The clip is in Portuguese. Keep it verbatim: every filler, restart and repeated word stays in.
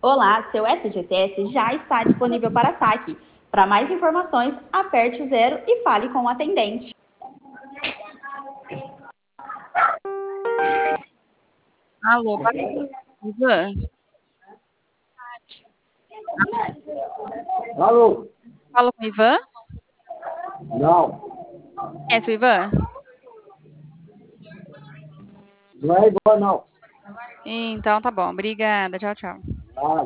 Olá, seu S G T S já está disponível para saque. Para mais informações, aperte o zero e fale com o atendente. Alô, Ivan? Alô? Fala com o Ivan? Não. Conhece o Ivan? Não é igual, não. Então tá bom, obrigada, tchau, tchau. Ah.